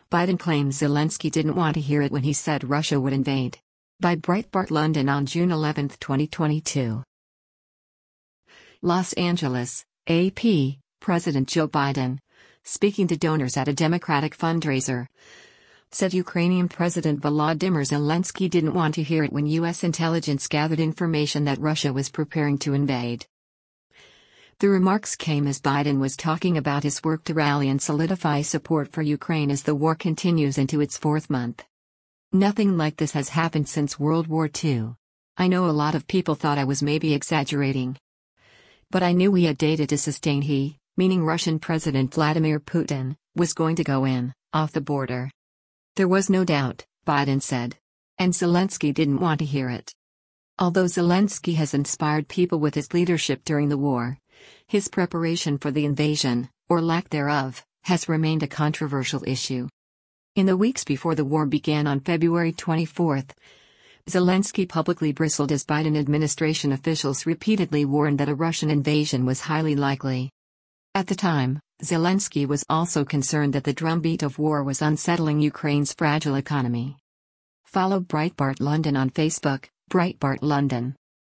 Biden claims Zelensky didn't want to hear it when he said Russia would invade. By Breitbart London on June 11, 2022. Los Angeles, AP, President Joe Biden, speaking to donors at a Democratic fundraiser, said Ukrainian President Volodymyr Zelensky didn't want to hear it when U.S. intelligence gathered information that Russia was preparing to invade. The remarks came as Biden was talking about his work to rally and solidify support for Ukraine as the war continues into its fourth month. Nothing like this has happened since World War II. I know a lot of people thought I was maybe exaggerating. But I knew we had data to sustain he, meaning Russian President Vladimir Putin, was going to go in, off the border. There was no doubt, Biden said. And Zelensky didn't want to hear it. Although Zelensky has inspired people with his leadership during the war, his preparation for the invasion, or lack thereof, has remained a controversial issue. In the weeks before the war began on February 24, Zelensky publicly bristled as Biden administration officials repeatedly warned that a Russian invasion was highly likely. At the time, Zelensky was also concerned that the drumbeat of war was unsettling Ukraine's fragile economy. Follow Breitbart London on Facebook, Breitbart London.